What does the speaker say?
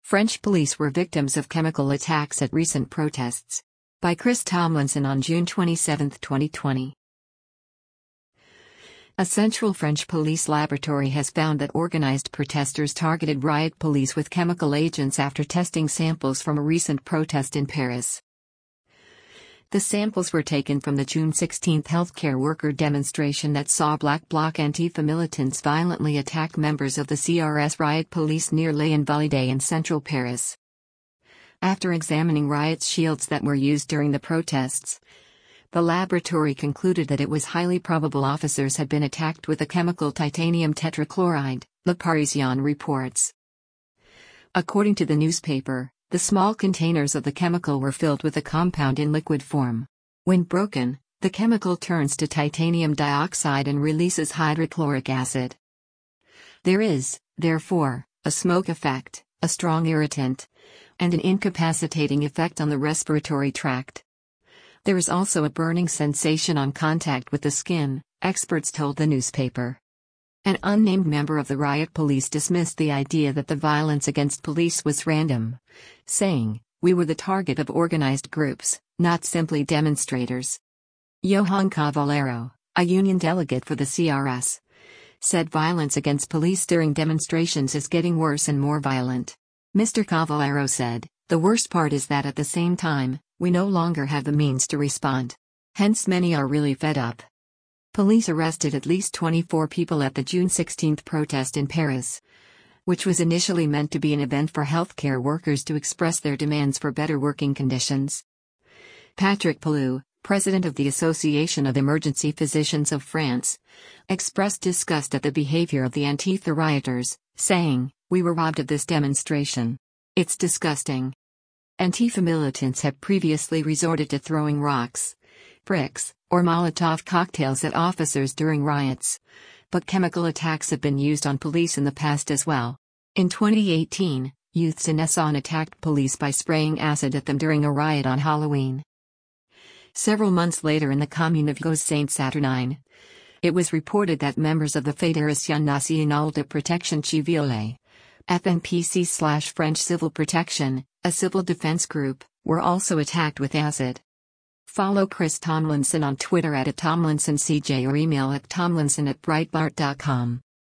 French police were victims of chemical attacks at recent protests. By Chris Tomlinson on June 27, 2020. A central French police laboratory has found that organized protesters targeted riot police with chemical agents after testing samples from a recent protest in Paris. The samples were taken from the June 16 healthcare worker demonstration that saw Black Bloc Antifa militants violently attack members of the CRS riot police near Les Invalides in central Paris. After examining riot shields that were used during the protests, the laboratory concluded that it was highly probable officers had been attacked with the chemical titanium tetrachloride, Le Parisien reports. According to the newspaper, the small containers of the chemical were filled with the compound in liquid form. When broken, the chemical turns to titanium dioxide and releases hydrochloric acid. There is, therefore, a smoke effect, a strong irritant, and an incapacitating effect on the respiratory tract. There is also a burning sensation on contact with the skin, experts told the newspaper. An unnamed member of the riot police dismissed the idea that the violence against police was random, saying, "We were the target of organized groups, not simply demonstrators." Johan Cavallero, a union delegate for the CRS, said violence against police during demonstrations is getting worse and more violent. Mr. Cavallero said, "The worst part is that at the same time, we no longer have the means to respond. Hence many are really fed up." Police arrested at least 24 people at the June 16 protest in Paris, which was initially meant to be an event for healthcare workers to express their demands for better working conditions. Patrick Pelloux, president of the Association of Emergency Physicians of France, expressed disgust at the behavior of the Antifa rioters, saying, "We were robbed of this demonstration. It's disgusting." Antifa militants have previously resorted to throwing rocks, bricks, or Molotov cocktails at officers during riots, but chemical attacks have been used on police in the past as well. In 2018, youths in Essonne attacked police by spraying acid at them during a riot on Halloween. Several months later in the commune of Gauze-Saint-Saturnin, it was reported that members of the Fédération Nationale de Protection Civile, FNPC/French Civil Protection, a civil defense group, were also attacked with acid. Follow Chris Tomlinson on Twitter @TomlinsonCJ or email at tomlinson@breitbart.com.